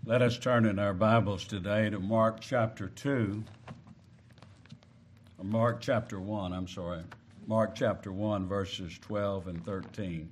Let us turn in our Bibles today to Mark chapter 2, or Mark chapter 1, Mark chapter 1, verses 12 and 13.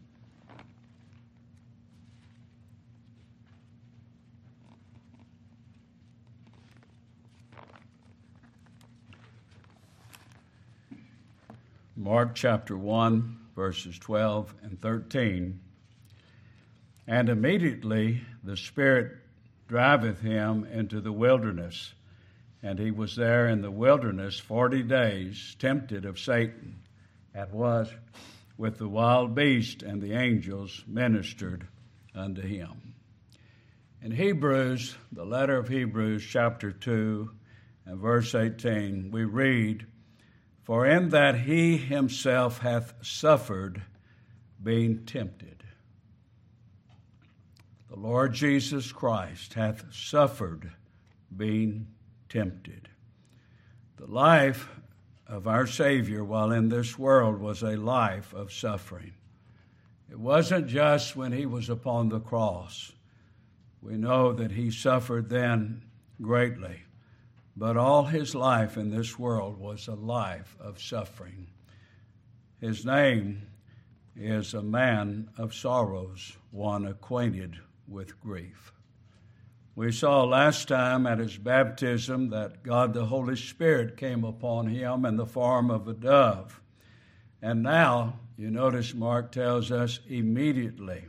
Mark chapter 1, verses 12 and 13. And immediately the Spirit driveth him into the wilderness, and he was there in the wilderness 40 days, tempted of Satan, and was with the wild beast, and the angels ministered unto him. In Hebrews, the letter of Hebrews, chapter 2, and verse 18, we read, For in that he himself hath suffered, being tempted. The Lord Jesus Christ hath suffered, being tempted. The life of our Savior while in this world was a life of suffering. It wasn't just when he was upon the cross. We know that he suffered then greatly, but all his life in this world was a life of suffering. His name is a man of sorrows, one acquainted with grief. We saw last time at his baptism that God the Holy Spirit came upon him in the form of a dove. And now, you notice Mark tells us immediately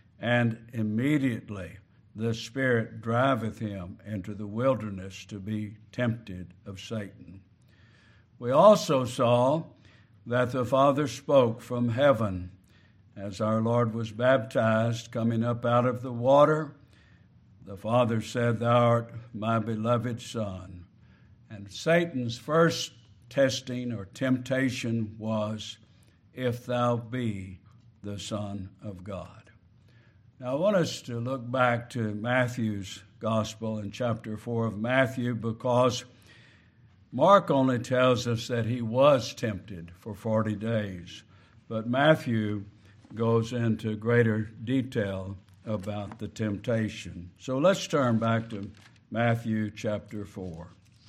the Spirit driveth him into the wilderness to be tempted of Satan. We also saw that the Father spoke from heaven as our Lord was baptized, coming up out of the water. The Father said, Thou art my beloved Son. And Satan's first testing or temptation was, If thou be the Son of God. Now I want us to look back to Matthew's Gospel in chapter 4 of Matthew, because Mark only tells us that he was tempted for 40 days. But Matthew goes into greater detail about the temptation. So let's turn back to Matthew chapter 4.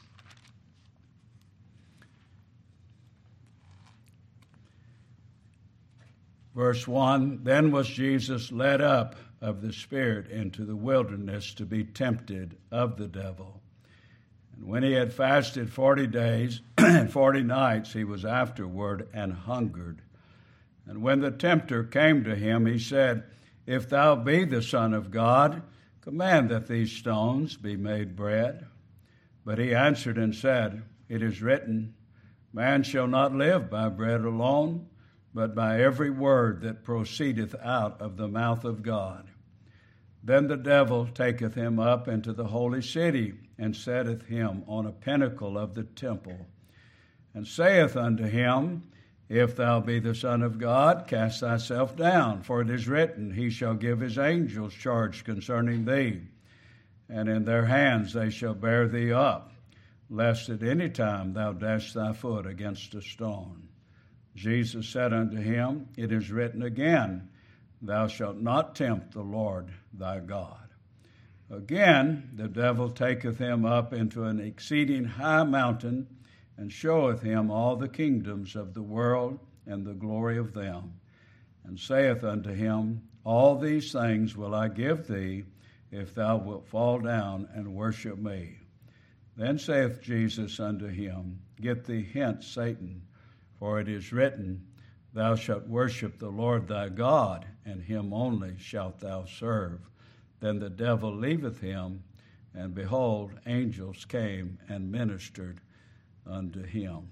Verse 1, Then was Jesus led up of the Spirit into the wilderness to be tempted of the devil. And when he had fasted 40 days and 40 nights, he was afterward and hungered. And when the tempter came to him, he said, If thou be the Son of God, command that these stones be made bread. But he answered and said, It is written, Man shall not live by bread alone, but by every word that proceedeth out of the mouth of God. Then the devil taketh him up into the holy city, and setteth him on a pinnacle of the temple, and saith unto him, If thou be the Son of God, cast thyself down, for it is written, He shall give his angels charge concerning thee, and in their hands they shall bear thee up, lest at any time thou dash thy foot against a stone. Jesus said unto him, It is written again, Thou shalt not tempt the Lord thy God. Again, the devil taketh him up into an exceeding high mountain, and showeth him all the kingdoms of the world and the glory of them, and saith unto him, All these things will I give thee, if thou wilt fall down and worship me. Then saith Jesus unto him, Get thee hence, Satan, for it is written, Thou shalt worship the Lord thy God, and him only shalt thou serve. Then the devil leaveth him, and behold, angels came and ministered unto him.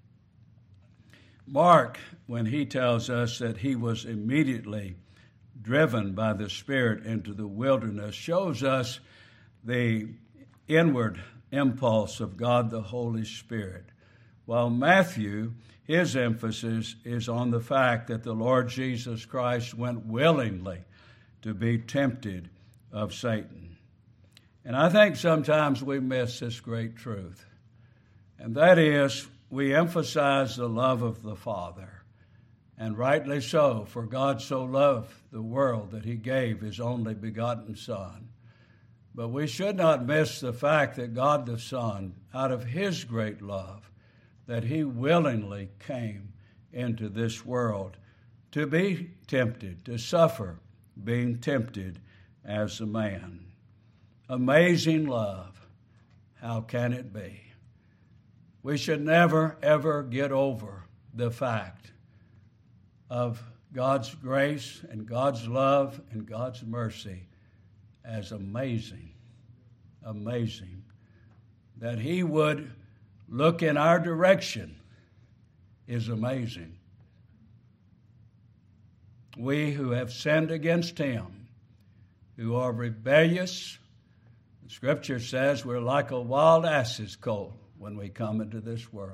Mark, when he tells us that he was immediately driven by the Spirit into the wilderness, shows us the inward impulse of God the Holy Spirit. While Matthew, his emphasis is on the fact that the Lord Jesus Christ went willingly to be tempted of Satan. And I think sometimes we miss this great truth. And that is, we emphasize the love of the Father. And rightly so, for God so loved the world that he gave his only begotten Son. But we should not miss the fact that God the Son, out of his great love, that he willingly came into this world to be tempted, to suffer being tempted as a man. Amazing love. How can it be? We should never, ever get over the fact of God's grace and God's love and God's mercy as amazing, amazing. That he would look in our direction is amazing. We who have sinned against him, who are rebellious, the Scripture says we're like a wild ass's colt when we come into this world.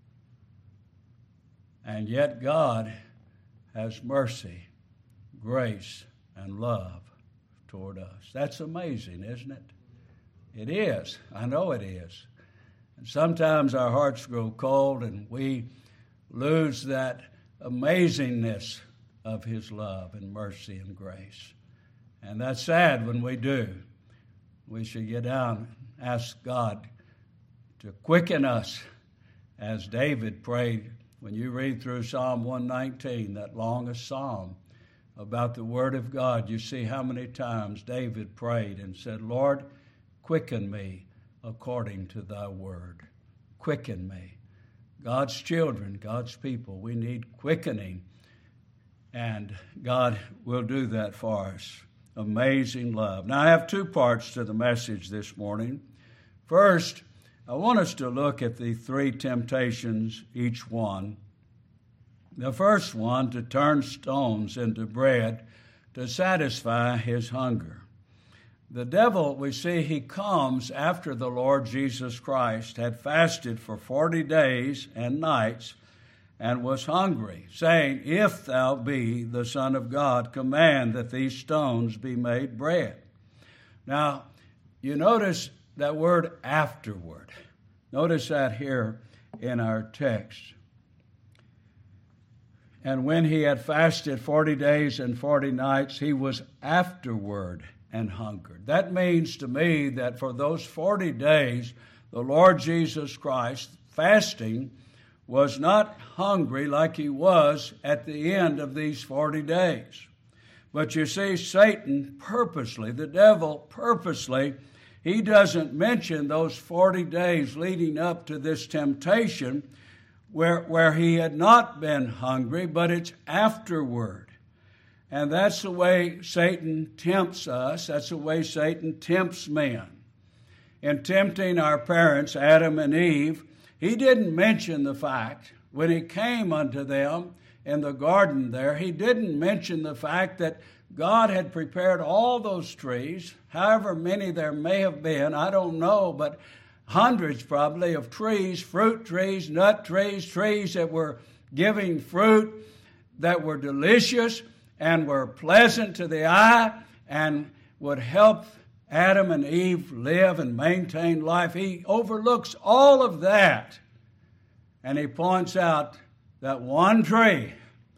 And yet God has mercy, grace, and love toward us. That's amazing, isn't it? It is. I know it is. And sometimes our hearts grow cold and we lose that amazingness of his love and mercy and grace. And that's sad when we do. We should get down and ask God to quicken us, as David prayed. When you read through Psalm 119, that longest psalm about the Word of God, you see how many times David prayed and said, Lord, quicken me according to thy word. Quicken me. God's children, God's people, we need quickening. And God will do that for us. Amazing love. Now, I have two parts to the message this morning. First, I want us to look at the three temptations, each one. The first one, to turn stones into bread to satisfy his hunger. The devil, we see, he comes after the Lord Jesus Christ had fasted for 40 days and nights and was hungry, saying, If thou be the Son of God, command that these stones be made bread. Now, you notice that word afterward. Notice that here in our text. And when he had fasted 40 days and 40 nights, he was afterward and hungered. That means to me that for those 40 days, the Lord Jesus Christ, fasting, was not hungry like he was at the end of these 40 days. But you see, Satan purposely, the devil purposely, he doesn't mention those 40 days leading up to this temptation where he had not been hungry, but it's afterward. And that's the way Satan tempts us. That's the way Satan tempts men. In tempting our parents, Adam and Eve, he didn't mention the fact, when he came unto them in the garden there, he didn't mention the fact that God had prepared all those trees, however many there may have been, I don't know, but hundreds probably of trees, fruit trees, nut trees, trees that were giving fruit that were delicious and were pleasant to the eye and would help Adam and Eve live and maintain life. He overlooks all of that, and he points out that one tree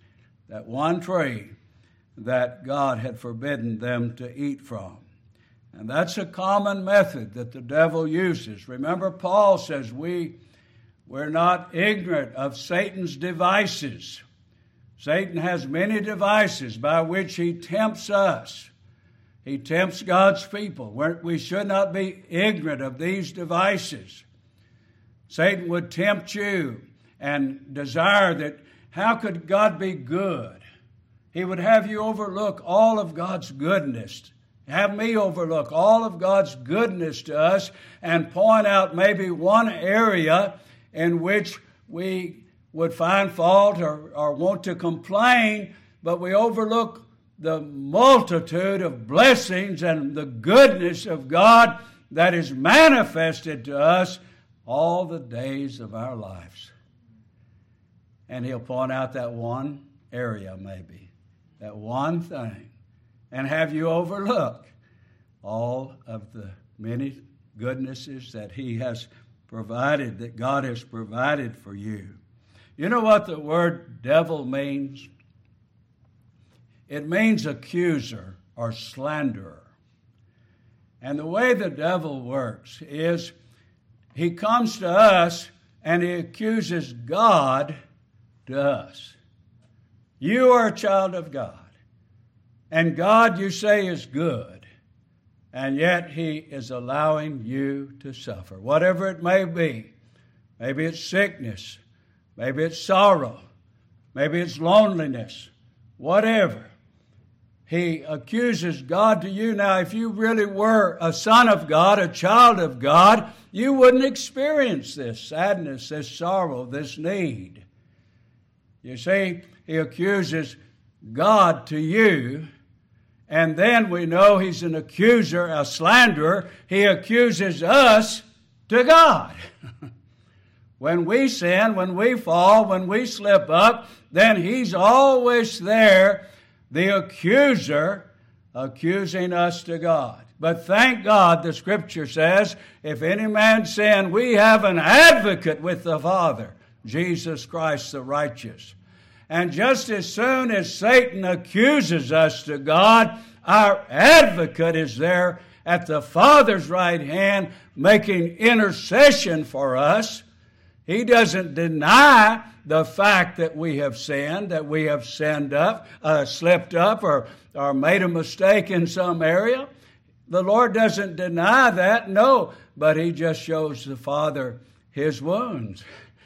that God had forbidden them to eat from. And that's a common method that the devil uses. Remember, Paul says we're not ignorant of Satan's devices. Satan has many devices by which he tempts us. He tempts God's people. We should not be ignorant of these devices. Satan would tempt you and desire that, how could God be good? He would have you overlook all of God's goodness. Have me overlook all of God's goodness to us and point out maybe one area in which we would find fault or want to complain, but we overlook the multitude of blessings and the goodness of God that is manifested to us all the days of our lives. And he'll point out that one area maybe, that one thing, and have you overlook all of the many goodnesses that he has provided, that God has provided for you. You know what the word devil means? It means accuser or slanderer. And the way the devil works is he comes to us and he accuses God to us. You are a child of God. And God, you say, is good. And yet he is allowing you to suffer. Whatever it may be. Maybe it's sickness. Maybe it's sorrow. Maybe it's loneliness. Whatever. He accuses God to you. Now, if you really were a son of God, a child of God, you wouldn't experience this sadness, this sorrow, this need. You see, he accuses God to you, and then we know he's an accuser, a slanderer. He accuses us to God. When we sin, when we fall, when we slip up, then he's always there, the accuser, accusing us to God. But thank God, the Scripture says, if any man sin, we have an advocate with the Father, Jesus Christ the righteous. And just as soon as Satan accuses us to God, our advocate is there at the Father's right hand making intercession for us. He doesn't deny the fact that we have sinned, that we have slipped up, or made a mistake in some area. The Lord doesn't deny that, no, but he just shows the Father his wounds.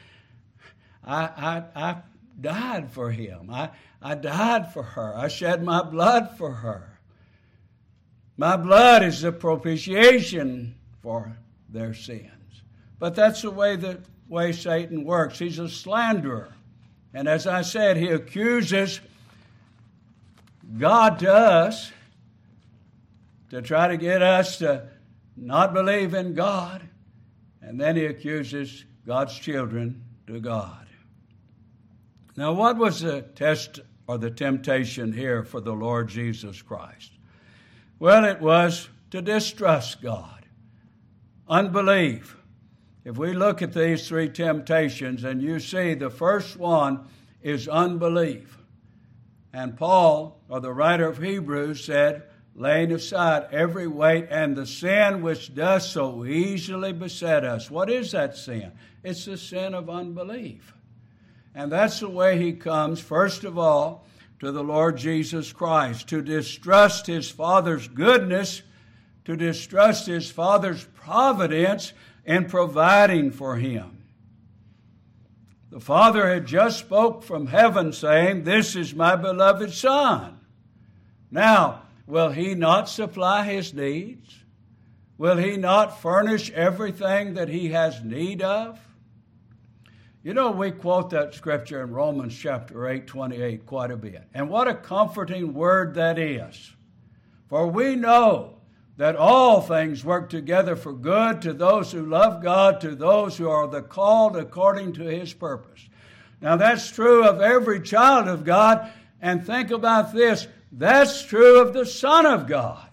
I died for him. I died for her. I shed my blood for her. My blood is the propitiation for their sins. But that's the way Satan works. He's a slanderer. And as I said, he accuses God to us to try to get us to not believe in God. And then he accuses God's children to God. Now, what was the test or the temptation here for the Lord Jesus Christ? Well, it was to distrust God, unbelief. If we look at these three temptations, and you see the first one is unbelief. And Paul, or the writer of Hebrews, said, laying aside every weight and the sin which does so easily beset us. What is that sin? It's the sin of unbelief. And that's the way he comes, first of all, to the Lord Jesus Christ, to distrust his Father's goodness, to distrust his Father's providence in providing for him. The Father had just spoke from heaven saying, this is my beloved Son. Now, will he not supply his needs? Will he not furnish everything that he has need of? You know, we quote that scripture in Romans chapter 8:28 quite a bit. And what a comforting word that is. For we know that all things work together for good to those who love God, to those who are the called according to his purpose. Now that's true of every child of God. And think about this. That's true of the Son of God.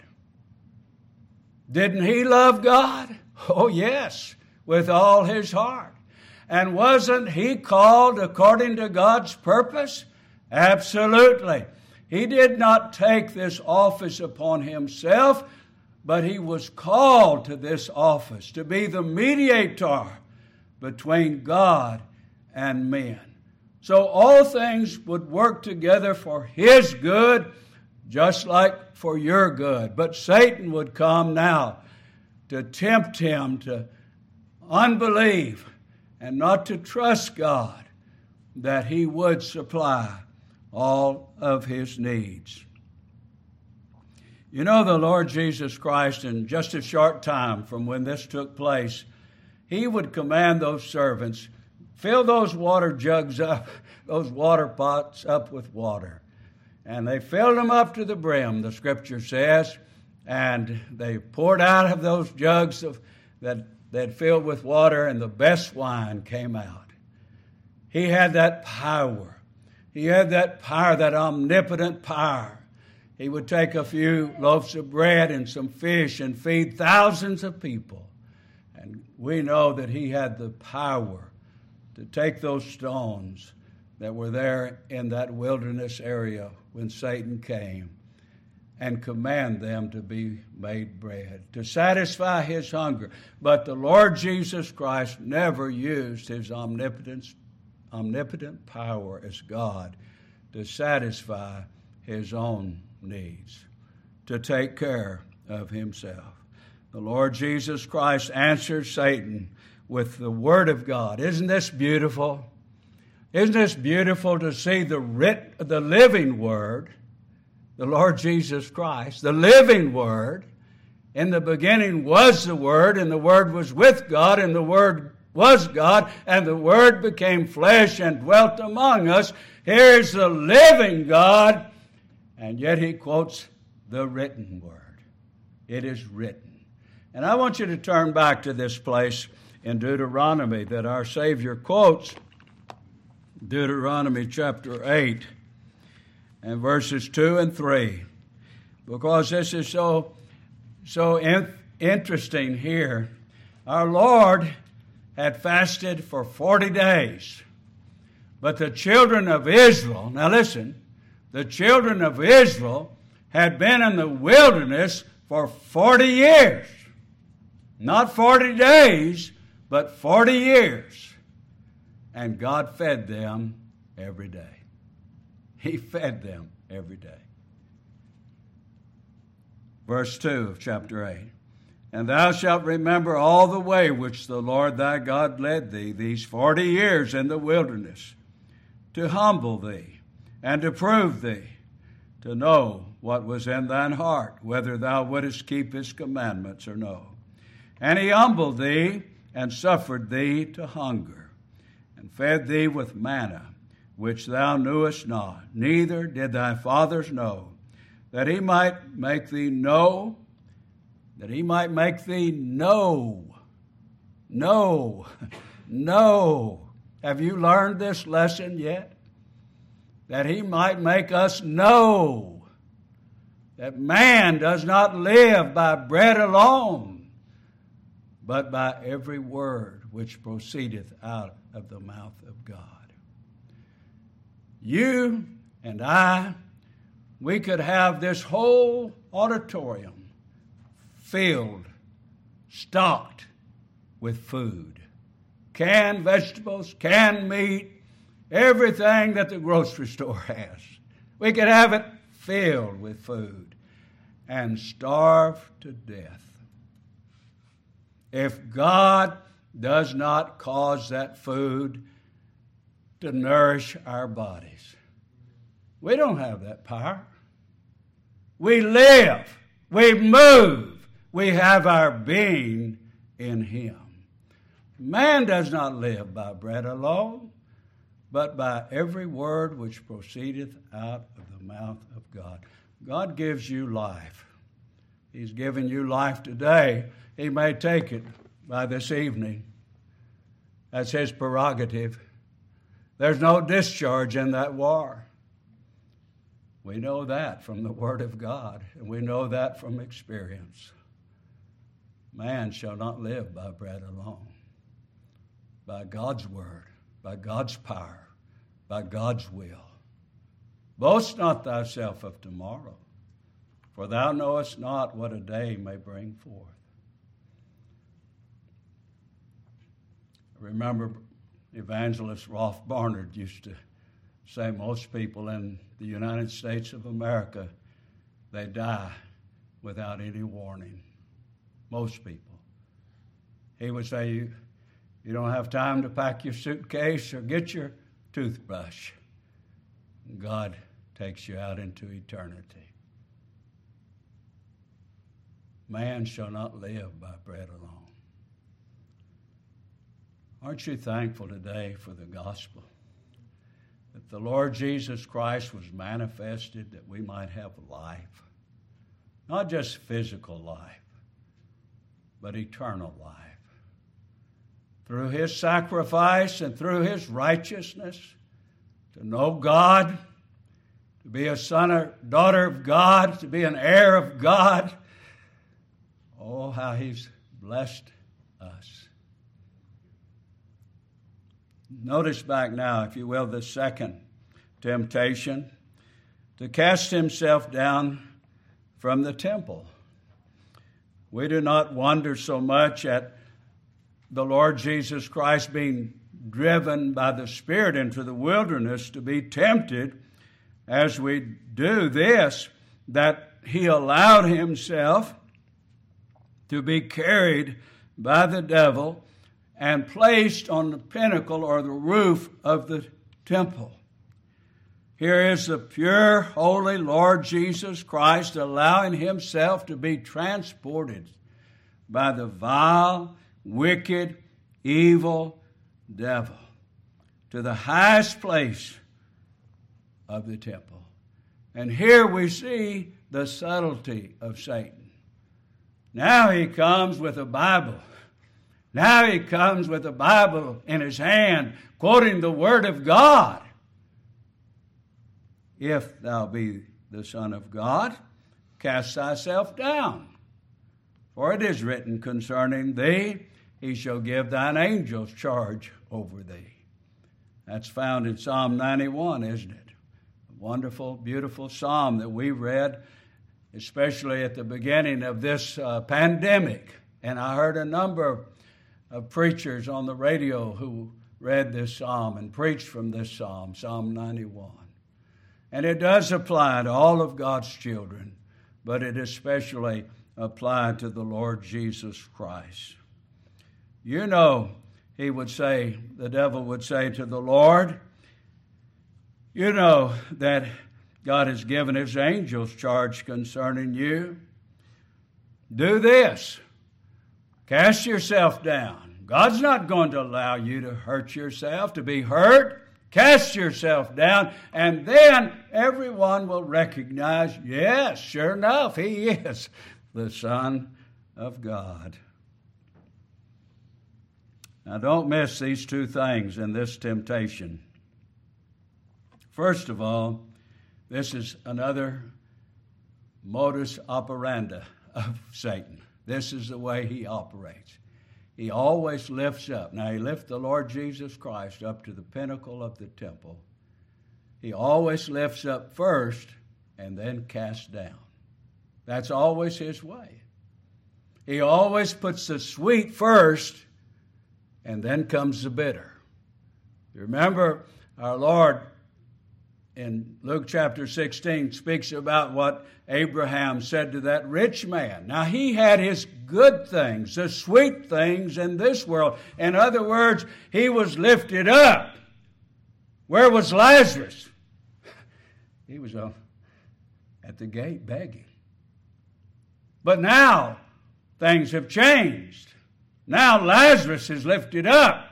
Didn't he love God? Oh, yes, with all his heart. And wasn't he called according to God's purpose? Absolutely. He did not take this office upon himself, but he was called to this office to be the mediator between God and men. So all things would work together for his good, just like for your good. But Satan would come now to tempt him to unbelief and not to trust God that he would supply all of his needs. You know, the Lord Jesus Christ, in just a short time from when this took place, he would command those servants, fill those water jugs up, those water pots up with water. And they filled them up to the brim, the scripture says, and they poured out of those jugs that they'd filled with water, and the best wine came out. He had that power. He had that power, that omnipotent power. He would take a few loaves of bread and some fish and feed thousands of people. And we know that he had the power to take those stones that were there in that wilderness area when Satan came and command them to be made bread, to satisfy his hunger. But the Lord Jesus Christ never used his omnipotent power as God to satisfy his own needs, to take care of himself. The Lord Jesus Christ answered Satan with the Word of God. Isn't this beautiful? Isn't this beautiful to see the living Word, the Lord Jesus Christ, the living Word? In the beginning was the Word, and the Word was with God, and the Word was God, and the Word became flesh and dwelt among us. Here's the living God, and yet he quotes the written Word. It is written. And I want you to turn back to this place in Deuteronomy that our Savior quotes, Deuteronomy chapter 8 and verses 2 and 3, because this is so interesting here. Our Lord had fasted for 40 days, but the children of Israel, now listen, the children of Israel had been in the wilderness for 40 years. Not 40 days, but 40 years. And God fed them every day. He fed them every day. Verse 2 of chapter 8. And thou shalt remember all the way which the Lord thy God led thee these 40 years in the wilderness, to humble thee and to prove thee, to know what was in thine heart, whether thou wouldest keep his commandments or no. And he humbled thee and suffered thee to hunger, and fed thee with manna, which thou knewest not, neither did thy fathers know, that he might make thee know, know. Have you learned this lesson yet? That he might make us know that man does not live by bread alone, but by every word which proceedeth out of the mouth of God. You and I, we could have this whole auditorium filled, stocked with food. Canned vegetables, canned meat, everything that the grocery store has. We could have it filled with food and starve to death. If God does not cause that food to nourish our bodies, we don't have that power. We live, we move, we have our being in him. Man does not live by bread alone, but by every word which proceedeth out of the mouth of God. God gives you life. He's given you life today. He may take it by this evening. That's his prerogative. There's no discharge in that war. We know that from the Word of God, and we know that from experience. Man shall not live by bread alone, by God's Word, by God's power, by God's will. Boast not thyself of tomorrow, for thou knowest not what a day may bring forth. I remember evangelist Rolf Barnard used to say most people in the United States of America, they die without any warning. Most people. He would say, you don't have time to pack your suitcase or get your toothbrush. God takes you out into eternity. Man shall not live by bread alone. Aren't you thankful today for the gospel? That the Lord Jesus Christ was manifested that we might have life. Not just physical life, but eternal life. Through his sacrifice and through his righteousness, to know God, to be a son or daughter of God, to be an heir of God. Oh, how he's blessed us. Notice back now, if you will, the second temptation, to cast himself down from the temple. We do not wonder so much at the Lord Jesus Christ being driven by the Spirit into the wilderness to be tempted as we do this, that he allowed himself to be carried by the devil and placed on the pinnacle or the roof of the temple. Here is the pure, holy Lord Jesus Christ allowing himself to be transported by the vile, wicked, evil devil to the highest place of the temple. And here we see the subtlety of Satan. Now he comes with a Bible. Now he comes with a Bible in his hand, quoting the Word of God. If thou be the Son of God, cast thyself down. For it is written concerning thee, he shall give thine angels charge over thee. That's found in Psalm 91, isn't it? A wonderful, beautiful psalm that we read, especially at the beginning of this pandemic. And I heard a number of preachers on the radio who read this psalm and preached from this psalm, Psalm 91. And it does apply to all of God's children, but it especially applied to the Lord Jesus Christ. You know, he would say, the devil would say to the Lord, you know that God has given his angels charge concerning you. Do this. Cast yourself down. God's not going to allow you to hurt yourself, to be hurt. Cast yourself down, and then everyone will recognize, yes, sure enough, he is the Son of God. Now, don't miss these two things in this temptation. First of all, this is another modus operandi of Satan. This is the way he operates. He always lifts up. Now, he lifts the Lord Jesus Christ up to the pinnacle of the temple. He always lifts up first and then casts down. That's always his way. He always puts the sweet first and then comes the bitter. You remember our Lord in Luke chapter 16 speaks about what Abraham said to that rich man. Now, he had his good things, the sweet things in this world. In other words, he was lifted up. Where was Lazarus? He was at the gate begging. But now, things have changed. Now Lazarus is lifted up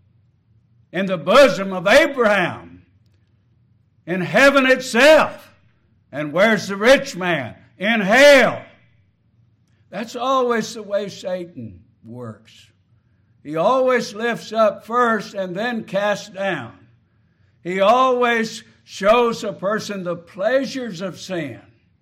in the bosom of Abraham, in heaven itself. And where's the rich man? In hell. That's always the way Satan works. He always lifts up first and then casts down. He always shows a person the pleasures of sin,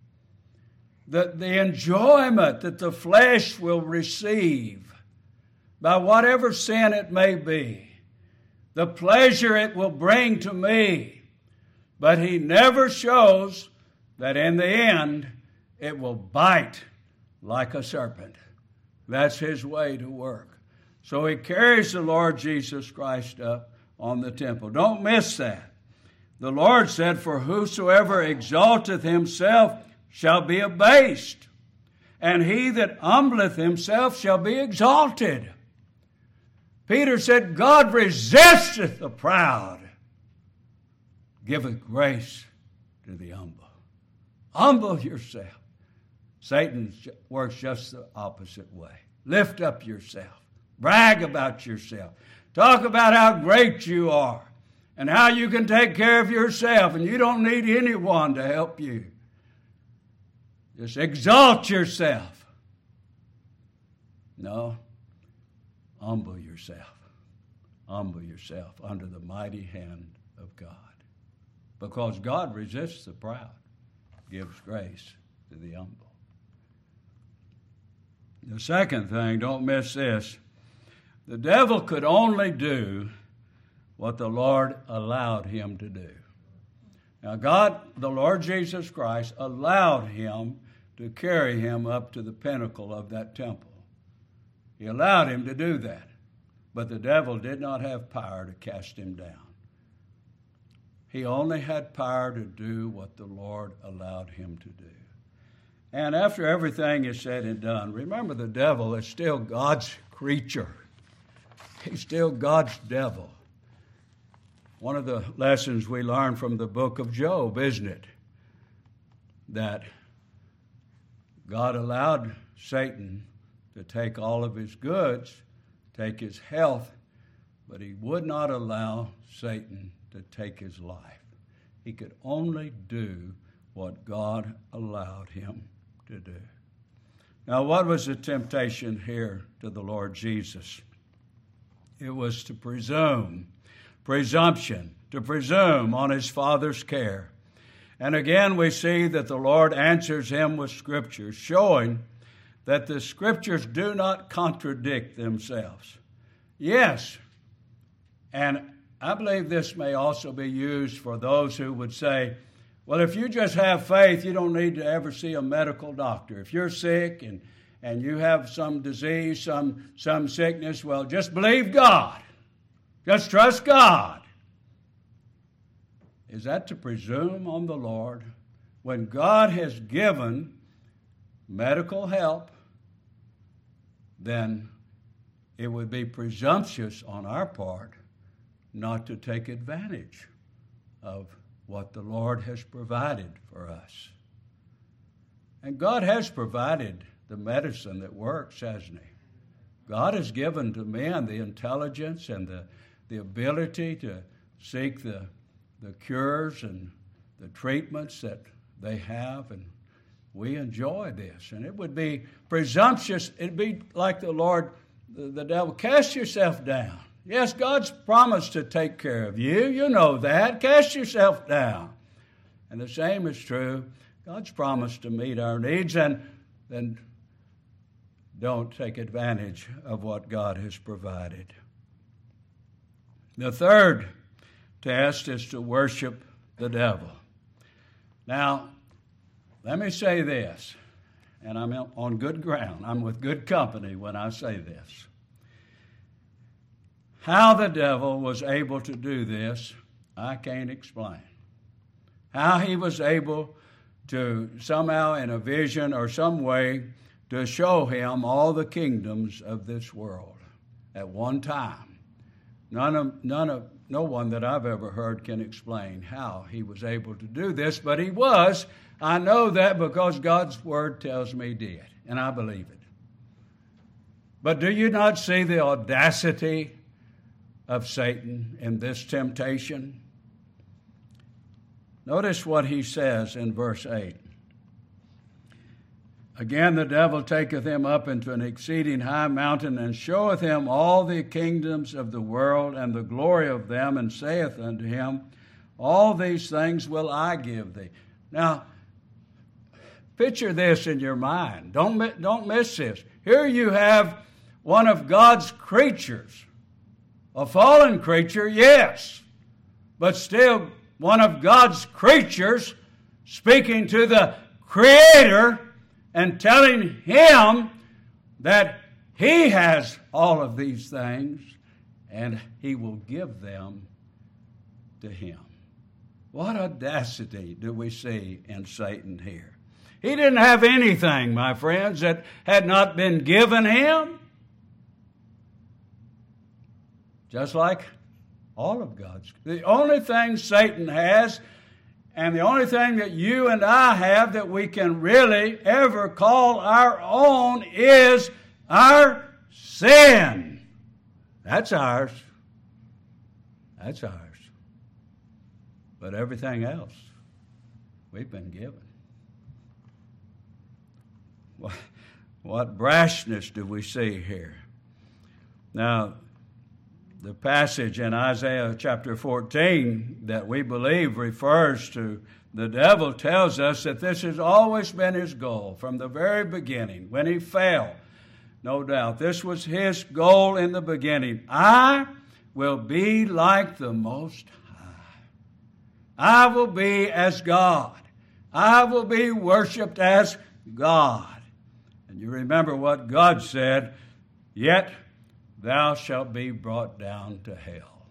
the enjoyment that the flesh will receive by whatever sin it may be, the pleasure it will bring to me. But he never shows that in the end it will bite like a serpent. That's his way to work. So he carries the Lord Jesus Christ up on the temple. Don't miss that. The Lord said, for whosoever exalteth himself shall be abased, and he that humbleth himself shall be exalted. Peter said, God resisteth the proud, giveth grace to the humble. Humble yourself. Satan works just the opposite way. Lift up yourself. Brag about yourself. Talk about how great you are and how you can take care of yourself and you don't need anyone to help you. Just exalt yourself. No. Humble yourself. Humble yourself under the mighty hand of God. Because God resists the proud, gives grace to the humble. The second thing, don't miss this. The devil could only do what the Lord allowed him to do. Now God, the Lord Jesus Christ, allowed him to carry him up to the pinnacle of that temple. He allowed him to do that. But the devil did not have power to cast him down. He only had power to do what the Lord allowed him to do. And after everything is said and done, remember, the devil is still God's creature. He's still God's devil. One of the lessons we learn from the book of Job, isn't it? That God allowed Satan to take all of his goods, take his health, but he would not allow Satan to take his life. He could only do what God allowed him to do. Now, what was the temptation here to the Lord Jesus? It was to presumption, to presume on his Father's care. And again, we see that the Lord answers him with Scriptures, showing that the Scriptures do not contradict themselves. Yes, and I believe this may also be used for those who would say, well, if you just have faith, you don't need to ever see a medical doctor. If you're sick and you have some disease, some sickness, well, just believe God. Just trust God. Is that to presume on the Lord when God has given medical help? Then it would be presumptuous on our part not to take advantage of what the Lord has provided for us. And God has provided the medicine that works, hasn't he? God has given to men the intelligence and the ability to seek the cures and the treatments that they have, and we enjoy this. And it would be presumptuous. It'd be like the Lord, the devil, cast yourself down. Yes, God's promised to take care of you. You know that. Cast yourself down. And the same is true. God's promised to meet our needs, and then don't take advantage of what God has provided. The third test is to worship the devil. Now, let me say this, and I'm on good ground. I'm with good company when I say this. How the devil was able to do this, I can't explain. How he was able to somehow in a vision or some way to show him all the kingdoms of this world at one time. No one that I've ever heard can explain how he was able to do this, but he was. I know that because God's word tells me he did, and I believe it. But do you not see the audacity of Satan in this temptation? Notice what he says in verse 8. Again, the devil taketh him up into an exceeding high mountain, and showeth him all the kingdoms of the world and the glory of them, and saith unto him, all these things will I give thee. Now, picture this in your mind. Don't miss this. Here you have one of God's creatures, a fallen creature, yes, but still one of God's creatures speaking to the Creator and telling him that he has all of these things and he will give them to him. What audacity do we see in Satan here? He didn't have anything, my friends, that had not been given him. Just like all of God's. The only thing Satan has, and the only thing that you and I have that we can really ever call our own, is our sin. That's ours. That's ours. But everything else, we've been given. What brashness do we see here? Now, the passage in Isaiah chapter 14 that we believe refers to the devil tells us that this has always been his goal from the very beginning. When he fell, no doubt, this was his goal in the beginning. I will be like the Most High. I will be as God. I will be worshiped as God. And you remember what God said, yet thou shalt be brought down to hell.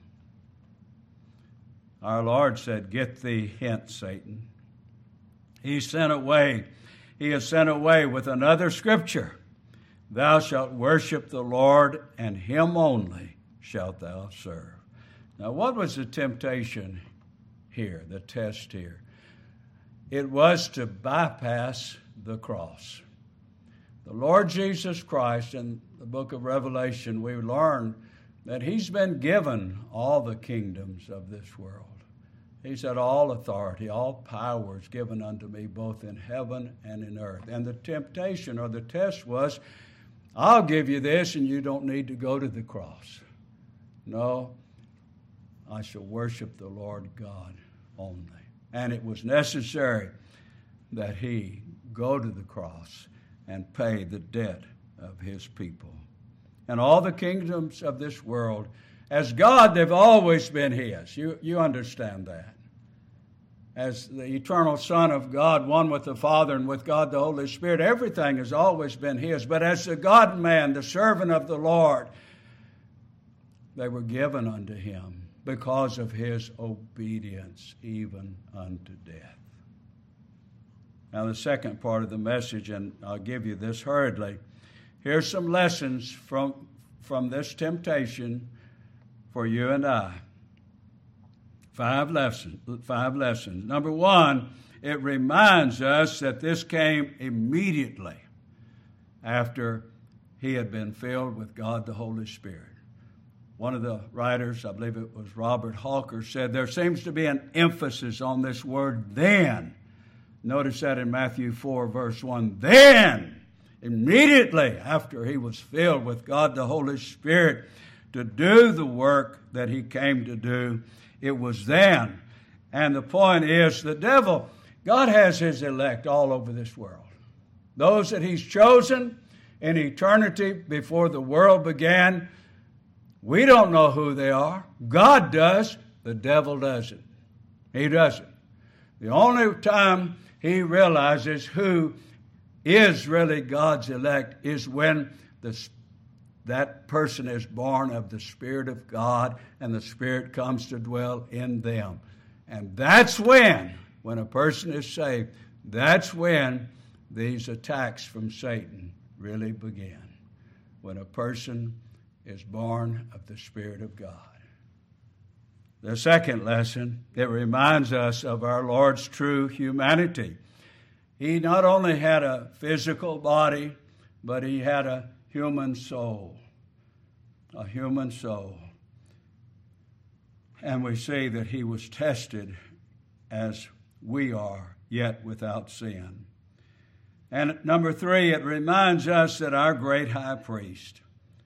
Our Lord said, get thee hence, Satan. He is sent away with another scripture. Thou shalt worship the Lord, and him only shalt thou serve. Now, what was the temptation here, the test here? It was to bypass the cross. The Lord Jesus Christ, in the book of Revelation, we learn that he's been given all the kingdoms of this world. He said, all authority, all power is given unto me, both in heaven and in earth. And the temptation or the test was, I'll give you this and you don't need to go to the cross. No, I shall worship the Lord God only. And it was necessary that he go to the cross and pay the debt of his people. And all the kingdoms of this world, as God, they've always been his. You understand that. As the eternal Son of God, one with the Father and with God the Holy Spirit, everything has always been his. But as the God-man, the servant of the Lord, they were given unto him because of his obedience, even unto death. Now, the second part of the message, and I'll give you this hurriedly. Here's some lessons from this temptation for you and I. Five lessons. Number one, it reminds us that this came immediately after he had been filled with God the Holy Spirit. One of the writers, I believe it was Robert Hawker, said there seems to be an emphasis on this word then. Notice that in Matthew 4, verse 1. Then, immediately after he was filled with God the Holy Spirit to do the work that he came to do, it was then. And the point is, the devil, God has his elect all over this world. Those that he's chosen in eternity before the world began, we don't know who they are. God does. The devil doesn't. He doesn't. The only time he realizes who is really God's elect is when that person is born of the Spirit of God and the Spirit comes to dwell in them. And that's when a person is saved, that's when these attacks from Satan really begin. When a person is born of the Spirit of God. The second lesson, it reminds us of our Lord's true humanity. He not only had a physical body, but he had a human soul. A human soul. And we see that he was tested as we are, yet without sin. And number three, it reminds us that our great high priest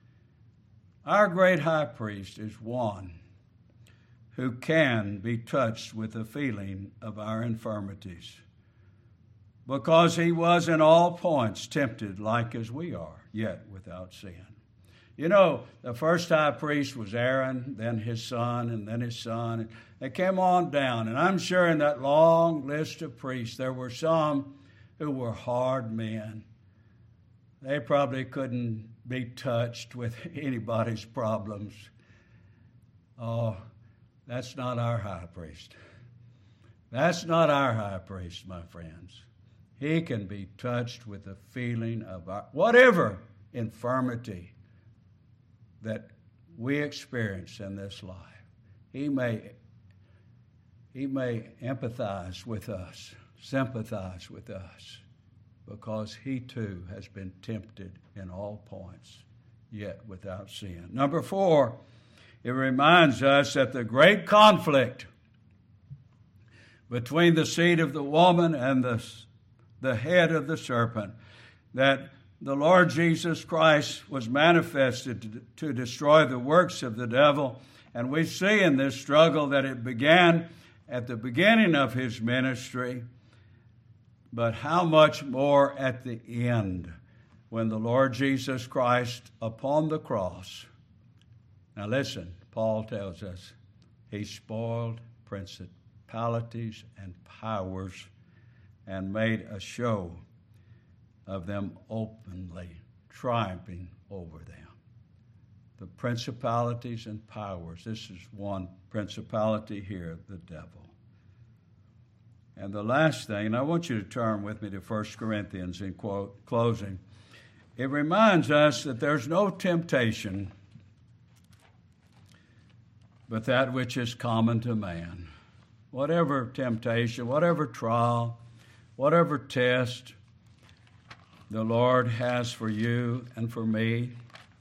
is one who can be touched with the feeling of our infirmities, because he was in all points tempted like as we are, yet without sin. You know, the first high priest was Aaron, then his son, and then his son. And they came on down. And I'm sure in that long list of priests, there were some who were hard men. They probably couldn't be touched with anybody's problems. Oh, that's not our high priest. That's not our high priest, my friends. He can be touched with the feeling of our, whatever infirmity that we experience in this life. He may empathize with us, sympathize with us, because he too has been tempted in all points, yet without sin. Number four, it reminds us that the great conflict between the seed of the woman and the head of the serpent, that the Lord Jesus Christ was manifested to destroy the works of the devil. And we see in this struggle that it began at the beginning of his ministry, but how much more at the end when the Lord Jesus Christ upon the cross. Now listen, Paul tells us he spoiled principalities and powers and made a show of them openly, triumphing over them. The principalities and powers. This is one principality here, the devil. And the last thing, and I want you to turn with me to 1 Corinthians in closing. It reminds us that there's no temptation but that which is common to man. Whatever temptation, whatever trial, whatever test the Lord has for you and for me,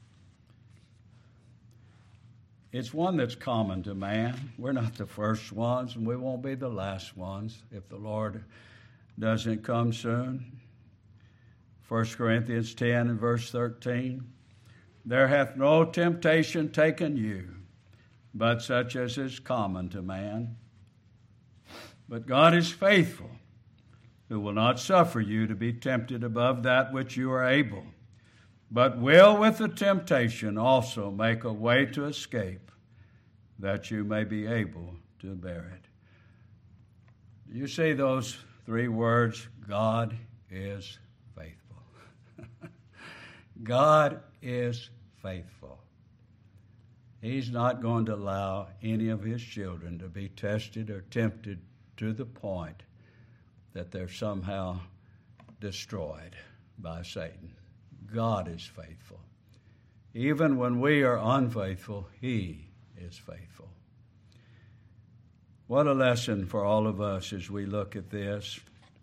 it's one that's common to man. We're not the first ones, and we won't be the last ones if the Lord doesn't come soon. 1 Corinthians 10 and verse 13, there hath no temptation taken you, but such as is common to man. But God is faithful, who will not suffer you to be tempted above that which you are able, but will with the temptation also make a way to escape, that you may be able to bear it. You see those three words, God is faithful. God is faithful. He's not going to allow any of his children to be tested or tempted to the point that they're somehow destroyed by Satan. God is faithful. Even when we are unfaithful, he is faithful. What a lesson for all of us as we look at this.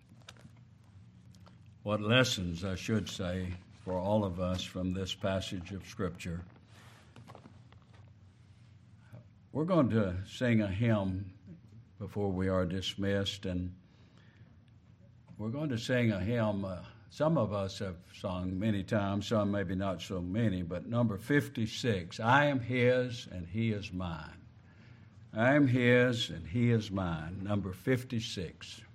What lessons, I should say, for all of us from this passage of Scripture. We're going to sing a hymn before we are dismissed, and we're going to sing a hymn some of us have sung many times, some maybe not so many, but number 56, I am his and he is mine. I am his and he is mine, number 56.